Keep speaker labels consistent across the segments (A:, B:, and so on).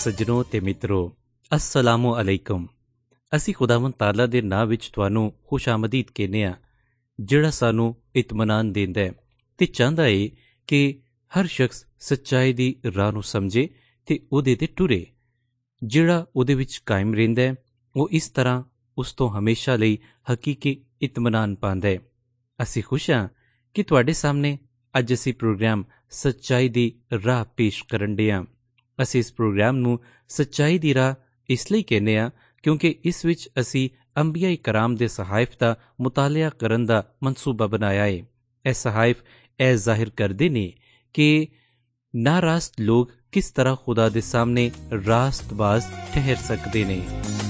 A: सज्जनों ते मित्रों, अस्सलामु अलैकुम। असी खुदावंद ताला दे नां विच तुहानूं खुश आमदीद कहने आ, जिहड़ा सानूं इत्मीनान देंदा है ते चाहता है कि हर शख्स सच्चाई दी राह नूं समझे ते उहदे ते टुरे। जिहड़ा उहदे विच कायम रहिंदा है वो इस तरह उस तो हमेशा लई हकीकी इत्मीनान पांदा है। असी खुश हां कि तुहाडे सामने अज असी प्रोग्राम सच्चाई दी राह पेश करन दे हां। ਅਸੀਂ ਇਸ ਪ੍ਰੋਗਰਾਮ ਨੂੰ ਸੱਚਾਈ ਦੀ ਰਾਹ ਇਸ ਲਈ ਕਹਿੰਦੇ ਹਾਂ ਕਿਉਂਕਿ ਇਸ ਵਿੱਚ ਅਸੀਂ ਅੰਬੀਆ ਕਰਾਮ ਦੇ ਸਹਾਇਫ ਦਾ ਮੁਤਾਲਿਆ ਕਰਨ ਦਾ ਮਨਸੂਬਾ ਬਣਾਇਆ ਹੈ। ਇਹ ਸਹਾਇਫ ਇਹ ਜ਼ਾਹਿਰ ਕਰਦੇ ਨੇ ਕਿ ਨਾਰਾਸਤ ਲੋਕ ਕਿਸ ਤਰ੍ਹਾਂ ਖੁਦਾ ਦੇ ਸਾਹਮਣੇ ਰਾਸਤਬਾਜ਼ ਠਹਿਰ ਸਕਦੇ ਨੇ।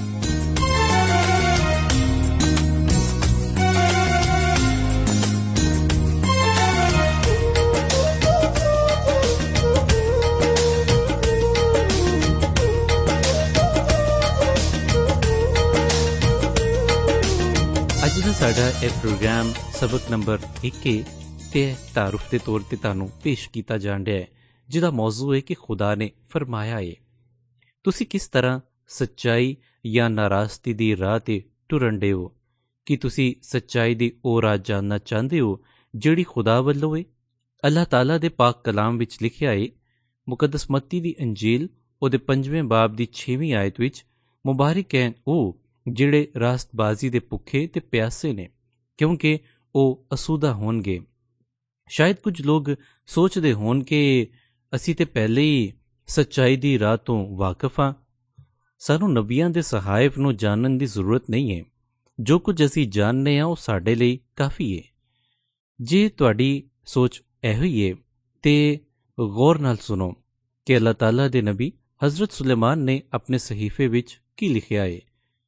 A: ਸਾਡਾ ਇਹ ਪ੍ਰੋਗਰਾਮ ਸਬਕ ਨੰਬਰ 1 ਤੇ ਤਾਰੁਫ ਦੇ ਤੌਰ ਤੇ ਤੁਹਾਨੂੰ ਪੇਸ਼ ਕੀਤਾ ਜਾਣ ਰਿਹਾ ਹੈ, ਜਿਹਦਾ ਮੌਜ਼ੂ ਹੈ ਕਿ ਖੁਦਾ ਨੇ ਫਰਮਾਇਆ ਹੈ। ਤੁਸੀਂ ਕਿਸ ਤਰ੍ਹਾਂ ਸੱਚਾਈ ਜਾਂ ਨਾਰਾਜ਼ਗੀ ਦੀ ਰਾਹ ਤੇ ਟੁਰਨ ਡੇ ਹੋ? ਕੀ ਤੁਸੀਂ ਸੱਚਾਈ ਦੀ ਉਹ ਰਾਹ ਜਾਣਨਾ ਚਾਹੁੰਦੇ ਹੋ ਜਿਹੜੀ ਖੁਦਾ ਵੱਲੋਂ ਹੈ? ਅੱਲਾਹ ਤਾਲਾ ਦੇ ਪਾਕ ਕਲਾਮ ਵਿੱਚ ਲਿਖਿਆ ਹੈ, ਮੁਕੱਦਸ ਮੱਤੀ ਦੀ ਅੰਜੀਲ ਉਹਦੇ 5ਵੇਂ ਬਾਬ ਦੀ 6ਵੀਂ ਆਇਤ ਵਿੱਚ, ਮੁਬਾਰਕ ਹੈ ਉਹ ਜਿਹੜੇ ਰਾਸਤਬਾਜ਼ੀ ਦੇ ਭੁੱਖੇ ਤੇ ਪਿਆਸੇ ਨੇ, ਕਿਉਂਕਿ ਉਹ ਅਸੂਦਾ ਹੋਣਗੇ। ਸ਼ਾਇਦ ਕੁਝ ਲੋਕ ਸੋਚਦੇ ਹੋਣ ਕਿ ਅਸੀਂ ਤੇ ਪਹਿਲੇ ਹੀ ਸੱਚਾਈ ਦੀ ਰਾਹ ਤੋਂ ਵਾਕਿਫ ਹਾਂ, ਸਾਨੂੰ ਨਬੀਆਂ ਦੇ ਸਹਾਇਫ ਨੂੰ ਜਾਣਨ ਦੀ ਜ਼ਰੂਰਤ ਨਹੀਂ ਹੈ। ਜੋ ਕੁਝ ਅਸੀਂ ਜਾਣਦੇ ਹਾਂ ਉਹ ਸਾਡੇ ਲਈ ਕਾਫੀ ਹੈ। ਜੇ ਤੁਹਾਡੀ ਸੋਚ ਇਹੋ ਹੀ ਹੈ ਤੇ ਗੌਰ ਨਾਲ ਸੁਣੋ ਕਿ ਅੱਲਾਹ ਤਾਲਾ ਦੇ ਨਬੀ ਹਜ਼ਰਤ ਸੁਲੇਮਾਨ ਨੇ ਆਪਣੇ ਸਹੀਫੇ ਵਿੱਚ ਕੀ ਲਿਖਿਆ ਹੈ।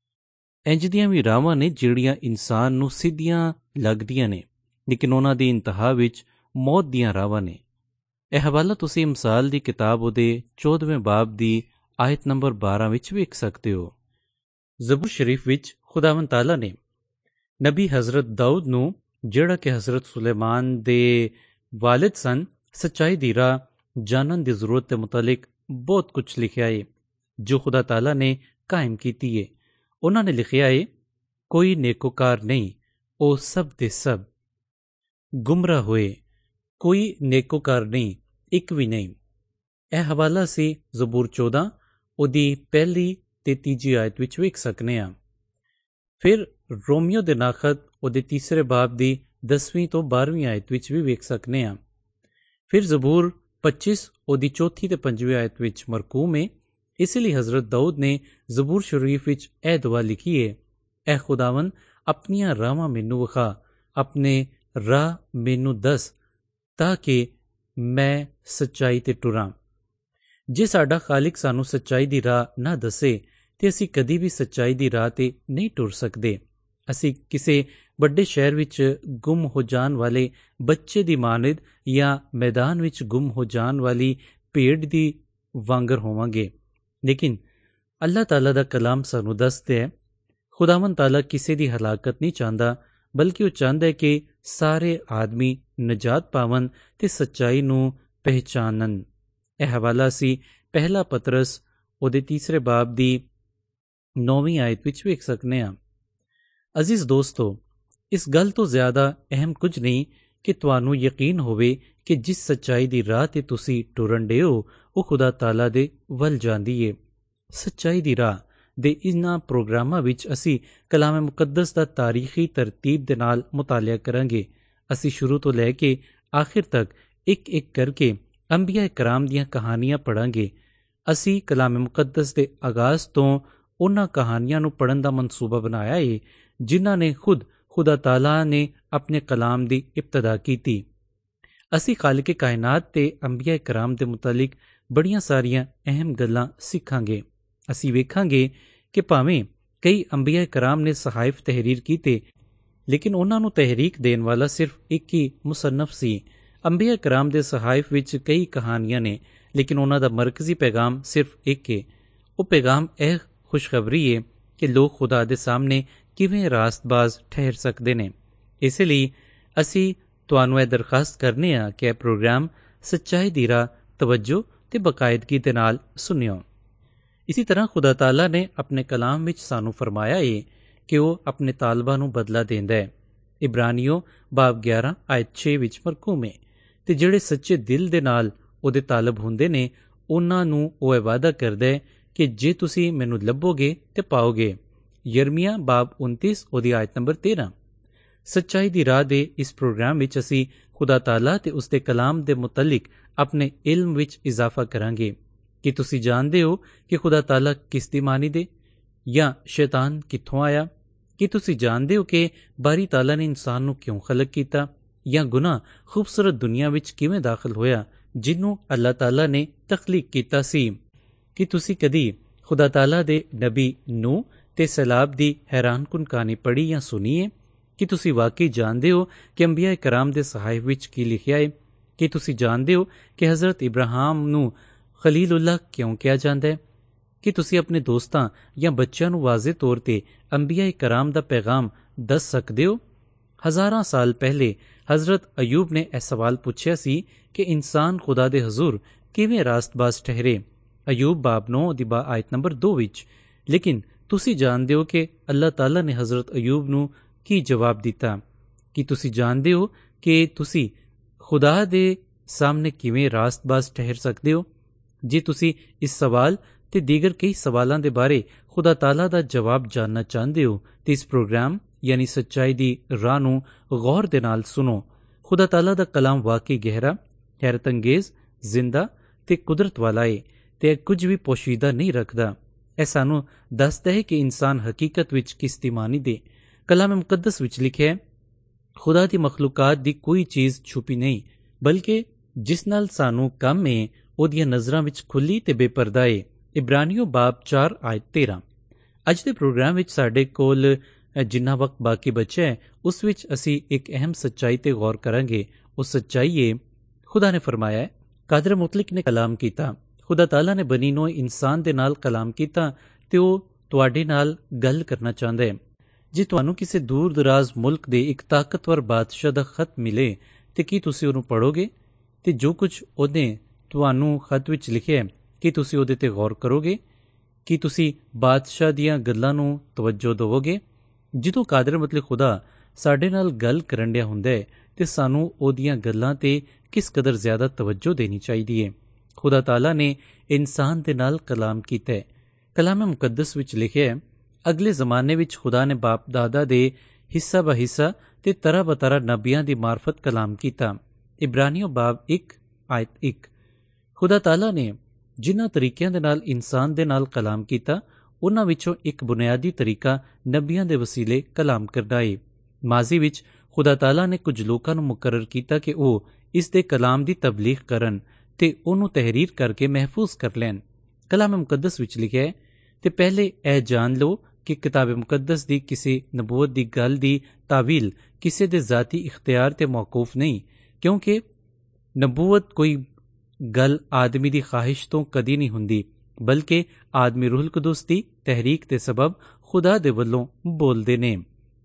A: ਇੰਜ ਦੀਆਂ ਵੀ ਰਾਵਾਂ ਨੇ ਜਿਹੜੀਆਂ ਇਨਸਾਨ ਨੂੰ ਸਿੱਧੀਆਂ ਲੱਗਦੀਆਂ ਨੇ, ਲੇਕਿਨ ਉਹਨਾਂ ਦੀ ਇੰਤਹਾ ਵਿੱਚ ਮੌਤ ਦੀਆਂ ਰਾਵਾਂ ਨੇ। ਇਹ ਹਵਾਲਾ ਤੁਸੀਂ ਮਿਸਾਲ ਦੀ ਕਿਤਾਬ ਉਹਦੇ 14ਵੇਂ ਬਾਬ ਦੀ ਆਇਤ ਨੰਬਰ 12 ਵਿੱਚ ਵੇਖ ਸਕਦੇ ਹੋ। ਜ਼ਬੂਰ ਸ਼ਰੀਫ ਵਿੱਚ ਖੁਦਾਵੰਦ ਤਾਲਾ ਨੇ ਨਬੀ ਹਜ਼ਰਤ ਦਾਊਦ ਨੂੰ, ਜਿਹੜਾ ਕਿ ਹਜ਼ਰਤ ਸੁਲੇਮਾਨ ਦੇ ਵਾਲਿਦ ਸਨ, ਸੱਚਾਈ ਦੀ ਰਾਹ ਜਾਣਨ ਦੀ ਜ਼ਰੂਰਤ ਦੇ ਮੁਤਲਕ ਬਹੁਤ ਕੁਝ ਲਿਖਿਆ ਹੈ ਜੋ ਖੁਦਾ ਤਾਲਾ ਨੇ ਕਾਇਮ ਕੀਤੀ ਹੈ। ਉਹਨਾਂ ਨੇ ਲਿਖਿਆ ਹੈ, ਕੋਈ ਨੇਕੋਕਾਰ ਨਹੀਂ, ਉਹ ਸਭ ਦੇ ਸਭ ਗੁੰਮਰਾਹ ਹੋਏ, ਕੋਈ ਨੇਕੋਕਾਰ ਨਹੀਂ, ਇੱਕ ਵੀ ਨਹੀਂ। ਇਹ ਹਵਾਲਾ ਸੀ ਜ਼ਬੂਰ 14 ਉਹਦੀ 1 ਤੇ 3 ਆਇਤ ਵਿੱਚ ਵੇਖ ਸਕਨੇ ਹਾਂ। ਫਿਰ ਰੋਮੀਓ ਦੇ ਨਾਖਤ ਉਹਦੇ 3 ਬਾਬ ਦੀ 10ਵੀਂ ਤੋਂ 12ਵੀਂ ਆਇਤ ਵਿੱਚ ਵੀ ਵੇਖ ਸਕਨੇ ਹਾਂ। ਫਿਰ ਜ਼ਬੂਰ 25 ਉਹਦੀ 4 ਤੇ 5ਵੀਂ ਆਇਤ ਵਿੱਚ ਮਰਕੂਮ ਹੈ। ਇਸ ਲਈ ਹਜ਼ਰਤ ਦਾਊਦ ਨੇ ਜ਼ਬੂਰ ਸ਼ਰੀਫ ਵਿੱਚ ਇਹ ਦੁਆ ਲਿਖੀ ਹੈ, ਐ ਖੁਦਾਵੰਦ ਆਪਣੀਆਂ ਰਾਹਾਂ ਮੈਨੂੰ ਵਿਖਾ, ਆਪਣੇ ਰਾਹ ਮੈਨੂੰ ਦੱਸ, ਤਾਂ ਕਿ ਮੈਂ ਸੱਚਾਈ ਤੇ ਟੁਰਾਂ। ਜੇ ਸਾਡਾ ਖਾਲਿਕ ਸਾਨੂੰ ਸੱਚਾਈ ਦੀ ਰਾਹ ਨਾ ਦੱਸੇ ਤੇ ਅਸੀਂ ਕਦੀ ਵੀ ਸੱਚਾਈ ਦੀ ਰਾਹ ਤੇ ਨਹੀਂ ਟੁਰ ਸਕਦੇ। ਅਸੀਂ ਕਿਸੇ ਵੱਡੇ ਸ਼ਹਿਰ ਵਿੱਚ ਗੁੰਮ ਹੋ ਜਾਣ ਵਾਲੇ ਬੱਚੇ ਦੀ ਮਾਨਦ ਜਾਂ ਮੈਦਾਨ ਵਿੱਚ ਗੁੰਮ ਹੋ ਜਾਣ ਵਾਲੀ ਭੇਡ ਦੀ ਵਾਂਗਰ ਹੋਵਾਂਗੇ। ਲੇਕਿਨ ਅੱਲਾਹ ਤਾਲਾ ਦਾ ਕਲਾਮ ਸਾਨੂੰ ਦੱਸਦਾ ਹੈ, ਖੁਦਾਵੰਦ ਤਾਲਾ ਕਿਸੇ ਦੀ ਹਲਾਕਤ ਨਹੀਂ ਚਾਹੁੰਦਾ, ਬਲਕਿ ਉਹ ਚਾਹੁੰਦਾ ਹੈ ਕਿ ਸਾਰੇ ਆਦਮੀ ਨਜਾਤ ਪਾਵਨ ਤੇ ਸੱਚਾਈ ਨੂੰ ਪਹਿਚਾਨਣ। ਇਹ ਹਵਾਲਾ ਸੀ ਪਹਿਲਾ ਪਤਰਸ ਉਹਦੇ 3 ਬਾਬ ਦੀ 9ਵੀਂ ਆਇਤ ਵਿੱਚ ਵੇਖ ਸਕਨੇ ਹਾਂ। ਅਜ਼ੀਜ਼ ਦੋਸਤੋ, ਇਸ ਗੱਲ ਤੋਂ ਜ਼ਿਆਦਾ ਅਹਿਮ ਕੁਝ ਨਹੀਂ ਕਿ ਤੁਹਾਨੂੰ ਯਕੀਨ ਹੋਵੇ ਕਿ ਜਿਸ ਸੱਚਾਈ ਦੀ ਰਾਹ ਤੇ ਤੁਸੀਂ ਟੁਰਨ ਡੇ ਹੋ ਉਹ ਖੁਦਾ ਤਾਲਾ ਦੇ ਵੱਲ ਜਾਂਦੀ ਏ। ਸੱਚਾਈ ਦੀ ਰਾਹ ਦੇ ਇਹਨਾਂ ਪ੍ਰੋਗਰਾਮਾਂ ਵਿੱਚ ਅਸੀਂ ਕਲਾਮ ਮੁਕੱਦਸ ਦਾ ਤਾਰੀਖੀ ਤਰਤੀਬ ਦੇ ਨਾਲ ਮੁਤਾਲਿਆ ਕਰਾਂਗੇ। ਅਸੀਂ ਸ਼ੁਰੂ ਤੋਂ ਲੈ ਕੇ ਆਖਿਰ ਤੱਕ ਇੱਕ ਕਰਕੇ ਅੰਬੀਆ ਕਰਾਮ ਦੀਆਂ ਕਹਾਣੀਆਂ ਪੜ੍ਹਾਂਗੇ। ਅਸੀਂ ਕਲਾਮ ਮੁਕੱਦਸ ਦੇ ਆਗਾਜ਼ ਤੋਂ ਉਹਨਾਂ ਕਹਾਣੀਆਂ ਨੂੰ ਪੜ੍ਹਨ ਦਾ ਮਨਸੂਬਾ ਬਣਾਇਆ ਏ ਜਿਨ੍ਹਾਂ ਨੇ ਖੁਦਾ ਤਾਲਾ ਨੇ ਆਪਣੇ ਕਲਾਮ ਦੀ ਇਬਤਦਾ ਕੀਤੀ। ਅਸੀਂ ਖਾਲਿਕ ਕਾਇਨਾਤ ਤੇ ਅੰਬੀਆ ਕਰਾਮ ਦੇ ਮੁਤਲਕ ਬੜੀਆਂ ਸਾਰੀਆਂ ਅਹਿਮ ਗੱਲਾਂ ਸਿੱਖਾਂਗੇ। ਅਸੀਂ ਵੇਖਾਂਗੇ ਕਿ ਭਾਵੇਂ ਕਈ ਅੰਬੀਆ ਕਰਾਮ ਨੇ ਸਹਾਇਫ ਤਹਿਰੀਰ ਕੀਤੇ, ਲੇਕਿਨ ਉਹਨਾਂ ਨੂੰ ਤਹਿਰੀਕ ਦੇਣ ਵਾਲਾ ਸਿਰਫ ਇੱਕ ਹੀ ਮੁਸੰਨਫ ਸੀ। ਅੰਬੀਆ ਕਰਾਮ ਦੇ ਸਹਾਇਫ ਵਿੱਚ ਕਈ ਕਹਾਣੀਆਂ ਨੇ, ਲੇਕਿਨ ਉਹਨਾਂ ਦਾ ਮਰਕਜ਼ੀ ਪੈਗਾਮ ਸਿਰਫ ਇੱਕ ਹੈ। ਉਹ ਪੈਗਾਮ ਇਹ ਖੁਸ਼ਖਬਰੀ ਹੈ ਕਿ ਲੋਕ ਖੁਦਾ ਦੇ ਸਾਹਮਣੇ ਕਿਵੇਂ ਰਾਸਤਬਾਜ਼ ਠਹਿਰ ਸਕਦੇ ਨੇ। ਇਸ ਲਈ ਅਸੀਂ ਤੁਹਾਨੂੰ ਇਹ ਦਰਖਾਸਤ ਕਰਨੇ ਹਾਂ ਕਿ ਇਹ ਪ੍ਰੋਗਰਾਮ ਸੱਚਾਈ ਦੀ ਰਾਹ ਤਵੱਜੋ ਤੇ ਬਾਕਾਇਦਗੀ ਦੇ ਨਾਲ ਸੁਣਿਓ। ਇਸੇ ਤਰ੍ਹਾਂ ਖੁਦਾ ਤਾਲਾ ਨੇ ਆਪਣੇ ਕਲਾਮ ਵਿੱਚ ਸਾਨੂੰ ਫਰਮਾਇਆ ਏ ਕਿ ਉਹ ਆਪਣੇ ਤਾਲਬਾਂ ਨੂੰ ਬਦਲਾ ਦਿੰਦਾ ਹੈ। ਇਬਰਾਨੀਓ ਬਾਬ 11 ਆਇਤ 6 ਵਿੱਚ ਮਰਕੂਮ ਹੈ। ਤੇ ਜਿਹੜੇ ਸੱਚੇ ਦਿਲ ਦੇ ਨਾਲ ਉਹਦੇ ਤਾਲਬ ਹੁੰਦੇ ਨੇ ਉਹਨਾਂ ਨੂੰ ਉਹ ਇਹ ਵਾਅਦਾ ਕਰਦਾ ਹੈ ਕਿ ਜੇ ਤੁਸੀਂ ਮੈਨੂੰ ਲੱਭੋਗੇ ਤੇ ਪਾਓਗੇ। ਯਰਮੀਆ ਬਾਬ 29 ਉਹਦੀ ਆਇਤ ਨੰਬਰ 13। ਸੱਚਾਈ ਦੀ ਰਾਹ ਦੇ ਇਸ ਪ੍ਰੋਗਰਾਮ ਵਿੱਚ ਅਸੀਂ ਖੁਦਾ ਤਾਲਾ ਤੇ ਉਸਦੇ ਕਲਾਮ ਦੇ ਮੁਤਲਕ ਆਪਣੇ ਇਲਮ ਵਿੱਚ ਇਜ਼ਾਫਾ ਕਰਾਂਗੇ। ਕੀ ਤੁਸੀਂ ਜਾਣਦੇ ਹੋ ਕਿ ਖੁਦਾ ਤਾਲਾ ਕਿਸ ਦੀ ਮਾਨੀ ਦੇ ਜਾਂ ਸ਼ੈਤਾਨ ਕਿੱਥੋਂ ਆਇਆ? ਕੀ ਤੁਸੀਂ ਜਾਣਦੇ ਹੋ ਕਿ ਬਾਰੀ ਤਾਲਾ ਨੇ ਇਨਸਾਨ ਨੂੰ ਕਿਉਂ ਖਲਕ ਕੀਤਾ ਜਾਂ ਗੁਨਾਹ ਖੂਬਸੂਰਤ ਦੁਨੀਆ ਵਿੱਚ ਕਿਵੇਂ ਦਾਖਲ ਹੋਇਆ ਜਿਹਨੂੰ ਅੱਲਾਹ ਤਾਲਾ ਨੇ ਤਖਲੀਕ ਕੀਤਾ ਸੀ? ਕੀ ਤੁਸੀਂ ਕਦੀ ਖੁਦਾ ਤਾਲਾ ਦੇ ਨਬੀ ਨੂਹ ਤੇ ਸੈਲਾਬ ਦੀ ਹੈਰਾਨਕੁਨ ਕਹਾਣੀ ਪੜ੍ਹੀ ਜਾਂ ਸੁਣੀ ਹੈ? ਕੀ ਤੁਸੀਂ ਵਾਕਈ ਜਾਣਦੇ ਹੋ ਕਿ ਅੰਬੀਆ ਕਰਾਮ ਦੇ ਸਹਾਇਫ ਵਿੱਚ ਕੀ ਲਿਖਿਆ ਹੈ? ਕੀ ਤੁਸੀਂ ਜਾਣਦੇ ਹੋ ਕਿ ਹਜ਼ਰਤ ਇਬਰਾਹਿਮ ਨੂੰ ਖਲੀਲੁੱਲਾਹ ਕਿਉਂ ਕਿਹਾ ਜਾਂਦਾ ਹੈ? ਕੀ ਤੁਸੀਂ ਆਪਣੇ ਦੋਸਤਾਂ ਜਾਂ ਬੱਚਿਆਂ ਨੂੰ ਵਾਜ਼ਿਹ ਤੌਰ ਤੇ ਅੰਬੀਆ ਕਰਾਮ ਦਾ ਪੈਗਾਮ ਦੱਸ ਸਕਦੇ ਹੋ? ਹਜ਼ਾਰਾਂ ਸਾਲ ਪਹਿਲੇ ਹਜ਼ਰਤ ਅਯੂਬ ਨੇ ਇਹ ਸਵਾਲ ਪੁੱਛਿਆ ਸੀ ਕਿ ਇਨਸਾਨ ਖੁਦਾ ਦੇ ਹਜ਼ੂਰ ਕਿਵੇਂ ਰਾਸਤਬਾਜ਼ ਠਹਿਰੇ। ਅਯੂਬ ਬਾਬ 9 ਦੀ ਆਇਤ ਨੰਬਰ 2 ਵਿੱਚ। ਲੇਕਿਨ ਤੁਸੀਂ ਜਾਣਦੇ ਹੋ ਕਿ ਅੱਲਾਹ ਤਾਲਾ ਨੇ ਹਜ਼ਰਤ ਅਯੂਬ ਨੂੰ ਕੀ ਜਵਾਬ ਦਿੱਤਾ? ਕੀ ਤੁਸੀਂ ਜਾਣਦੇ ਹੋ ਕਿ ਤੁਸੀਂ ਖੁਦਾ ਦੇ ਸਾਹਮਣੇ ਕਿਵੇਂ ਰਾਸਤਬਾਜ਼ ਠਹਿਰ ਸਕਦੇ ਹੋ? ਜੇ ਤੁਸੀਂ ਇਸ ਸਵਾਲ ਤੇ ਦੀਗਰ ਕਈ ਸਵਾਲਾਂ ਦੇ ਬਾਰੇ ਖੁਦਾ ਤਾਲਾ ਦਾ ਜਵਾਬ ਜਾਣਨਾ ਚਾਹੁੰਦੇ ਹੋ ਤੇ ਇਸ ਪ੍ਰੋਗਰਾਮ ਯਾਨੀ ਸੱਚਾਈ ਦੀ ਰਾਹ ਨੂੰ ਗੌਰ ਦੇ ਨਾਲ ਸੁਣੋ। ਖੁਦਾ ਤਾਲਾ ਦਾ ਕਲਾਮ ਵਾਕਈ ਗਹਿਰਾ, ਹੈਰਤ ਅੰਗੇਜ਼, ਜ਼ਿੰਦਾ ਤੇ ਕੁਦਰਤ ਵਾਲਾ ਹੈ ਤੇ ਕੁਝ ਵੀ ਪੋਸ਼ੀਦਾ ਨਹੀਂ ਰੱਖਦਾ। ਇਹ ਸਾਨੂੰ ਦੱਸਦਾ ਹੈ ਕਿ ਇਨਸਾਨ ਹਕੀਕਤ ਵਿੱਚ ਕਿਸ ਦੀ ਮਾਨੀ ਦੇ। ਕਲਾਮ ਮੁਕੱਦਸ ਵਿੱਚ ਲਿਖਿਆ ਹੈ, ਖੁਦਾ ਦੀ ਮਖਲੂਕਾਤ ਦੀ ਕੋਈ ਚੀਜ਼ ਛੁਪੀ ਨਹੀਂ, ਬਲਕਿ ਜਿਸ ਨਾਲ ਸਾਨੂੰ ਕੰਮ ਹੈ ਉਹਦੀਆਂ ਨਜ਼ਰਾਂ ਵਿੱਚ ਖੁੱਲੀ ਤੇ ਬੇਪਰਦਾ ਹੈ। ਇਬਰਾਨੀਓ ਬਾਬ 4 ਆਇਤ 13। ਅੱਜ ਦੇ ਪ੍ਰੋਗਰਾਮ ਵਿੱਚ ਸਾਡੇ ਕੋਲ ਜਿੰਨਾ ਵਕਤ ਬਾਕੀ ਬਚਿਆ ਹੈ ਉਸ ਵਿੱਚ ਅਸੀਂ ਇੱਕ ਅਹਿਮ ਸੱਚਾਈ ਤੇ ਗੌਰ ਕਰਾਂਗੇ। ਉਹ ਸੱਚਾਈ ਹੈ, ਖੁਦਾ ਨੇ ਫਰਮਾਇਆ ਹੈ, ਕਾਦਰ ਮੁਤਲਕ ਨੇ ਕਲਾਮ ਕੀਤਾ। ਖੁਦਾ ਤਾਲਾ ਨੇ ਬਨੀ ਨੋ ਇਨਸਾਨ ਦੇ ਨਾਲ ਕਲਾਮ ਕੀਤਾ ਤੇ ਉਹ ਤੁਹਾਡੇ ਨਾਲ ਗੱਲ ਕਰਨਾ ਚਾਹੁੰਦਾ ਹੈ। ਜੇ ਤੁਹਾਨੂੰ ਕਿਸੇ ਦੂਰ ਦਰਾਜ਼ ਮੁਲਕ ਦੇ ਇੱਕ ਤਾਕਤਵਰ ਬਾਦਸ਼ਾਹ ਦਾ ਖਤ ਮਿਲੇ ਤੇ ਕੀ ਤੁਸੀਂ ਉਹਨੂੰ ਪੜ੍ਹੋਗੇ? ਤੇ ਜੋ ਕੁਝ ਉਹਨੇ ਤੁਹਾਨੂੰ ਖਤ ਵਿੱਚ ਲਿਖਿਆ ਹੈ ਕੀ ਤੁਸੀਂ ਉਹਦੇ ਤੇ ਗੌਰ ਕਰੋਗੇ? ਕੀ ਤੁਸੀਂ ਬਾਦਸ਼ਾਹ ਦੀਆਂ ਗੱਲਾਂ ਨੂੰ ਤਵੱਜੋ ਦੇਵੋਗੇ? ਜਦੋਂ ਕਾਦਰ ਮਤਲਬ ਖੁਦਾ ਸਾਡੇ ਨਾਲ ਗੱਲ ਕਰਨ ਡਿਆ ਹੁੰਦਾ ਹੈ ਤੇ ਸਾਨੂੰ ਉਹਦੀਆਂ ਗੱਲਾਂ ਤੇ ਕਿਸ ਕਦਰ ਜ਼ਿਆਦਾ ਤਵੱਜੋ ਦੇਣੀ ਚਾਹੀਦੀ ਹੈ। ਖੁਦਾ ਤਾਲਾ ਨੇ ਇਨਸਾਨ ਦੇ ਨਾਲ ਕਲਾਮ ਕੀਤਾ ਹੈ। ਕਲਾਮ ਮੁਕੱਦਸ ਵਿੱਚ ਲਿਖਿਆ ਹੈ, ਅਗਲੇ ਜ਼ਮਾਨੇ ਵਿੱਚ ਖੁਦਾ ਨੇ ਬਾਪ ਦਾਦਾ ਦੇ ਹਿੱਸਾ ਬ ਹਿੱਸਾ ਤੇ ਤਰ੍ਹਾਂ ਬਤਰਾ ਨਬੀਆਂ ਦੀ ਮਾਰਫਤ ਕਲਾਮ ਕੀਤਾ। ਇਬਰਾਨੀਓ ਬਾਬ 1 ਆਇਤ 1। ਖੁਦਾ ਤਾਲਾ ਨੇ ਜਿਨ੍ਹਾਂ ਤਰੀਕਿਆਂ ਦੇ ਨਾਲ ਇਨਸਾਨ ਦੇ ਨਾਲ ਕਲਾਮ ਕੀਤਾ ਉਹਨਾਂ ਵਿੱਚੋਂ ਇੱਕ ਬੁਨਿਆਦੀ ਤਰੀਕਾ ਨਬੀਆਂ ਦੇ ਵਸੀਲੇ ਕਲਾਮ ਕਰਨਾ ਹੈ। ਮਾਜ਼ੀ ਵਿੱਚ ਖੁਦਾ ਤਾਲਾ ਨੇ ਕੁਝ ਲੋਕਾਂ ਨੂੰ ਮੁਕਰਰ ਕੀਤਾ ਕਿ ਉਹ ਇਸ ਦੇ ਕਲਾਮ ਦੀ ਤਬਲੀਗ ਕਰਨ ਤੇ ਉਹਨੂੰ ਤਹਿਰੀਰ ਕਰਕੇ ਮਹਿਫੂਜ਼ ਕਰ ਲੈਣ। ਕਲਾਮ ਮੁਕੱਦਸ ਵਿੱਚ ਲਿਖਿਆ ਹੈ, ਤੇ ਪਹਿਲੇ ਇਹ ਜਾਣ ਲਓ ਕਿ ਕਿਤਾਬ ਮੁਕੱਦਸ ਦੀ ਕਿਸੇ ਨਬੂਵਤ ਦੀ ਗੱਲ ਦੀ ਤਾਵੀਲ ਕਿਸੇ ਦੇ ਜ਼ਾਤੀ ਇਖਤਿਆਰ ਤੇ ਮੌਕੂਫ ਨਹੀਂ, ਕਿਉਂਕਿ ਨਬੂਵਤ ਕੋਈ ਗੱਲ ਆਦਮੀ ਦੀ ਖਾਹਿਸ਼ ਤੋਂ ਕਦੀ ਨਹੀਂ ਹੁੰਦੀ, ਬਲਕਿ ਆਦਮੀ ਰੂਹੁਲ ਕੁਦਸ ਦੀ ਤਹਿਰੀਕ ਦੇ ਸਬਬ ਖੁਦਾ ਦੇ ਵੱਲੋਂ ਬੋਲਦੇ ਨੇ।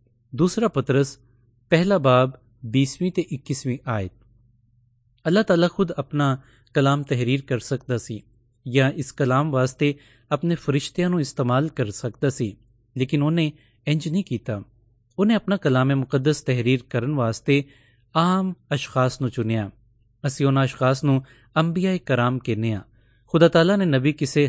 A: ਦੂਸਰਾ ਪਤਰਸ ਪਹਿਲਾ ਬਾਬ 20ਵੀਂ ਤੇ 21ਵੀਂ ਆਇਤ। ਅੱਲਾਹ ਤਾਲਾ ਖੁਦ ਆਪਣਾ ਕਲਾਮ ਤਹਿਰੀਰ ਕਰ ਸਕਦਾ ਸੀ ਜਾਂ ਇਸ ਕਲਾਮ ਵਾਸਤੇ ਆਪਣੇ ਫਰਿਸ਼ਤਿਆਂ ਨੂੰ ਇਸਤੇਮਾਲ ਕਰ ਸਕਦਾ ਸੀ, ਲੇਕਿਨ ਉਹਨੇ ਇੰਜ ਨਹੀਂ ਕੀਤਾ। ਉਹਨੇ ਆਪਣਾ ਕਲਾਮ ਮੁਕੱਦਸ ਤਹਿਰੀਰ ਕਰਨ ਵਾਸਤੇ ਆਮ ਅਸ਼ਖਾਸ ਨੂੰ ਚੁਣਿਆ। ਅਸੀਂ ਉਹਨਾਂ ਅਸ਼ਖਾਸ ਨੂੰ ਅੰਬੀਆ ਕਰਾਮ ਕਹਿੰਦੇ ਹਾਂ। ਖੁਦਾ ਤਾਲਾ ਦੇ ਨਬੀ ਕਿਸੇ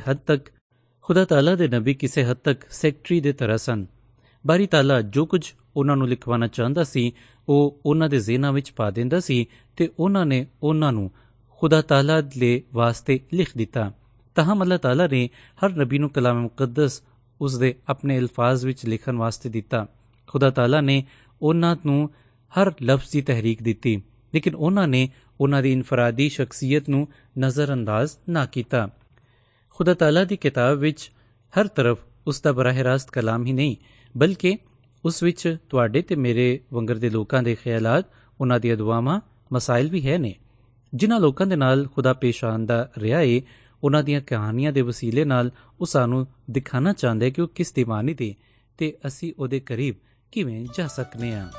A: ਹੱਦ ਤੱਕ ਸੈਕਟਰੀ ਦੇ ਤਰ੍ਹਾਂ ਸਨ। ਬਾਰੀ ਤਾਲਾ ਜੋ ਕੁਝ ਉਹਨਾਂ ਨੂੰ ਲਿਖਵਾਉਣਾ ਚਾਹੁੰਦਾ ਸੀ ਉਹ ਉਹਨਾਂ ਦੇ ਜ਼ਿਹਨਾਂ ਵਿੱਚ ਪਾ ਦਿੰਦਾ ਸੀ ਤੇ ਉਹਨਾਂ ਨੇ ਉਹਨਾਂ ਨੂੰ ਖੁਦਾ ਤਾਲਾ ਦੇ ਵਾਸਤੇ ਲਿਖ ਦਿੱਤਾ। ਤਾਹਮ ਅੱਲਾਹ ਤਾਲਾ ਨੇ ਹਰ ਨਬੀ ਨੂੰ ਕਲਾਮ ਮੁਕੱਦਸ ਉਸਦੇ ਆਪਣੇ ਅਲਫਾਜ਼ ਵਿੱਚ ਲਿਖਣ ਵਾਸਤੇ ਦਿੱਤਾ। ਖੁਦਾ ਤਾਲਾ ਨੇ ਉਹਨਾਂ ਨੂੰ ਹਰ ਲਫ਼ਜ਼ ਦੀ ਤਹਿਰੀਕ ਦਿੱਤੀ, ਲੇਕਿਨ ਉਹਨਾਂ ਨੇ ਉਹਨਾਂ ਦੀ ਇਨਫਰਾਦੀ ਸ਼ਖਸੀਅਤ ਨੂੰ ਨਜ਼ਰ ਅੰਦਾਜ਼ ਨਾ ਕੀਤਾ। ਖੁਦਾ ਤਾਲਾ ਦੀ ਕਿਤਾਬ ਵਿੱਚ ਹਰ ਤਰਫ ਉਸ ਦਾ ਬਰਾਹ ਰਾਸਤ ਕਲਾਮ ਹੀ ਨਹੀਂ, ਬਲਕਿ ਉਸ ਵਿੱਚ ਤੁਹਾਡੇ ਤੇ ਮੇਰੇ ਵੰਗਰ ਦੇ ਲੋਕਾਂ ਦੇ ਖਿਆਲਾਤ, ਉਹਨਾਂ ਦੀਆਂ ਦੁਆਵਾਂ, ਮਸਾਇਲ ਵੀ ਹੈ ਨੇ। ਜਿਨ੍ਹਾਂ ਲੋਕਾਂ ਦੇ ਨਾਲ ਖੁਦਾ ਪੇਸ਼ ਆਉਂਦਾ ਰਿਹਾ ਏ, ਉਹਨਾਂ ਦੀਆਂ ਕਹਾਣੀਆਂ ਦੇ ਵਸੀਲੇ ਨਾਲ ਉਹ ਸਾਨੂੰ ਦਿਖਾਣਾ ਚਾਹੁੰਦਾ ਹੈ ਕਿ ਉਹ ਕਿਸ ਦੀ ਮਾਨੀ ਦੇ ਤੇ ਅਸੀਂ ਉਹਦੇ ਕਰੀਬ ਕਿਵੇਂ ਜਾ ਸਕਨੇ ਹਾਂ।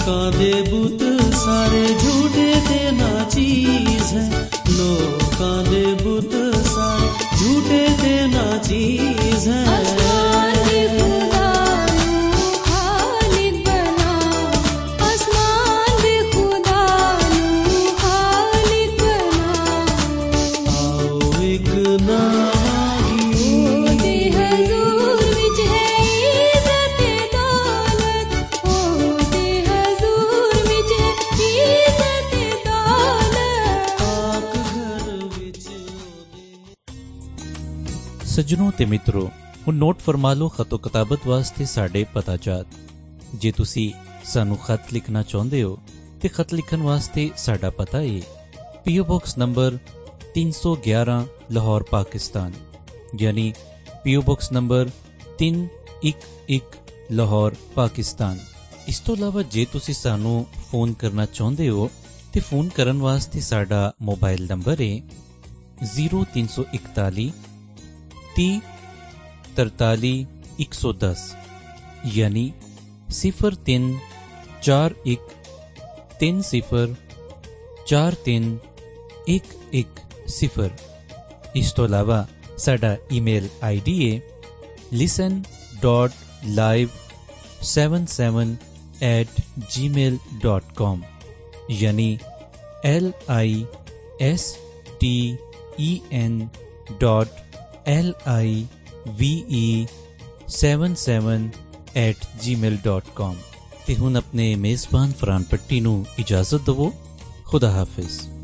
B: ਲੋਕਾਂ ਦੇ ਬੁੱਤ ਸਾਰੇ ਝੂਠੇ ਤੇ ਨਾ ਚੀਜ਼ ਹੈ, ਲੋਕਾਂ ਦੇ ਬੁੱਤ ਸਾਰੇ ਝੂਠੇ ਤੇ ਨਾ ਚੀਜ਼ ਹੈ।
A: ਸੱਜਣੋ ਤੇ ਮਿੱਤਰੋ, ਹੁਣ ਨੋਟ ਫਰਮਾ ਲਓ ਖਤੋ ਕਿਤਾਬਤ ਵਾਸਤੇ ਸਾਡੇ ਪਤਾ ਚਾਤ। ਜੇ ਤੁਸੀਂ ਸਾਨੂੰ ਖਤ ਲਿਖਣਾ ਚਾਹੁੰਦੇ ਹੋ ਤੇ ਖਤ ਲਿਖਣ ਵਾਸਤੇ ਸਾਡਾ ਪਤਾ ਹੈ ਪੀਓ ਬਾਕਸ ਨੰਬਰ 311 ਲਾਹੌਰ ਪਾਕਿਸਤਾਨ, ਯਾਨੀ ਪੀਓ ਬਾਕਸ ਨੰਬਰ 311 ਲਾਹੌਰ ਪਾਕਿਸਤਾਨ। ਇਸ ਤੋਂ ਇਲਾਵਾ ਜੇ ਤੁਸੀਂ ਸਾਨੂੰ ਫੋਨ ਕਰਨਾ ਚਾਹੁੰਦੇ ਹੋ ਤੇ ਫੋਨ ਕਰਨ ਵਾਸਤੇ ਸਾਡਾ ਮੋਬਾਈਲ ਨੰਬਰ ਹੈ 0341 3043 110, ਯਾਨੀ 034130431110। ਇਸ ਤੋਂ ਇਲਾਵਾ ਸਾਡਾ ਈਮੇਲ ID ਹੈ listen.live77@gmail.com, ਯਾਨੀ LISTENLIVE77@gmail.com। ਤੇ ਹੁਣ ਆਪਣੇ ਮੇਜ਼ਬਾਨ ਫਰਹਾਨ ਪੱਟੀ ਨੂੰ ਇਜਾਜ਼ਤ ਦਵੋ। ਖੁਦਾ ਹਾਫਿਜ਼।